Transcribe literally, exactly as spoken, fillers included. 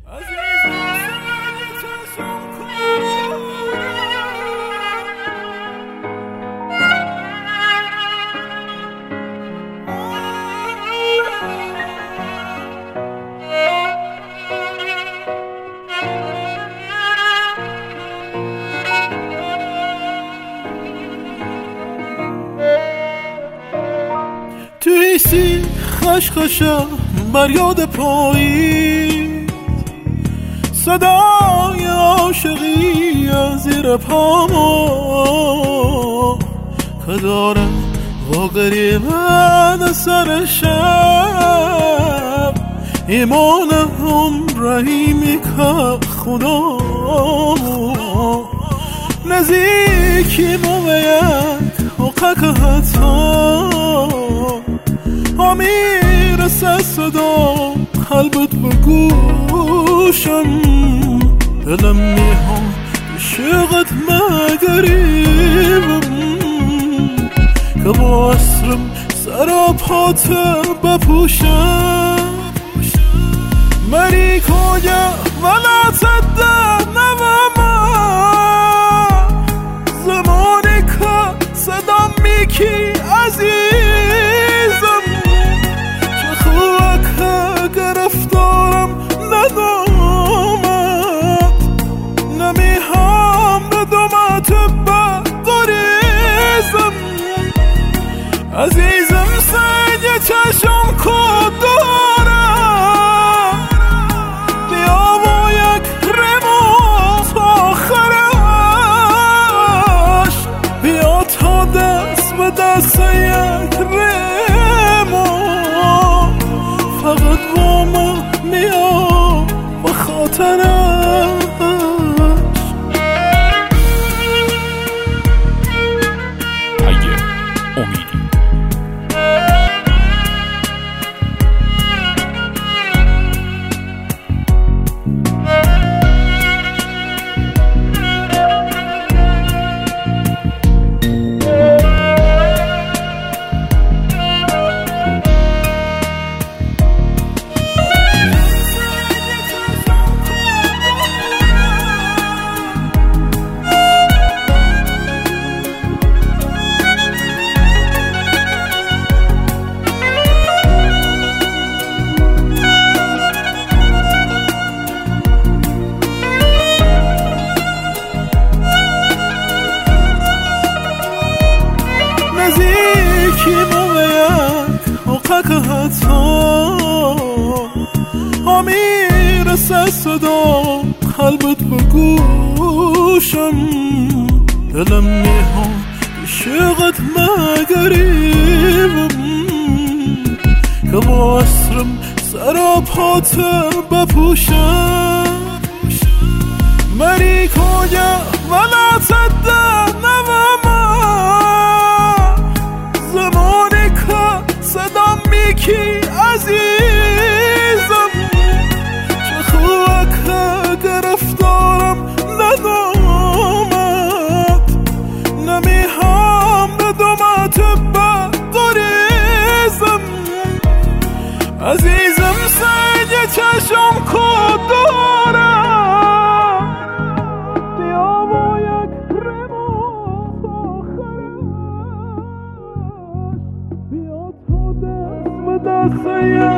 تویسی خشخشم بر یاد پاییز، صدای عاشقی از زیر پامو که داره واقعی من سر شب ایمان عمرهی میکه خدا نزدیکی مویت حقق حتی میرسه صدا قلبت به گوشم، دلم میخواد عشقت مگریبم که با اسرم سر پات بپوشم. منی کجا ولا صدق نوما زمانی که صدا میکی عزیزم، گرفتارم ندامت نمیهم به دومت بگریزم. عزیزم سنگ چشم کد دارم، بیا و یک رموز آخرش، بیا تا دست به دست یک رموز فقط با ما میام و خاطرش. اگه امیدی نزدیکی مویت حقق حتی میرسه صدا قلبت به گوشم، دلم میخواد عشقت مگریبم که با اسرم سر پات بپوشم. منی کجا ولا صدق نوما زمانی که صدا میکی عزیزم، چه خوبه که گرفتارم ندامت نمیهم به دومت بگریزم. عزیزم سنگ چشم کد دارم، بیا و یک رموز آخرش، بیا تا دست به دست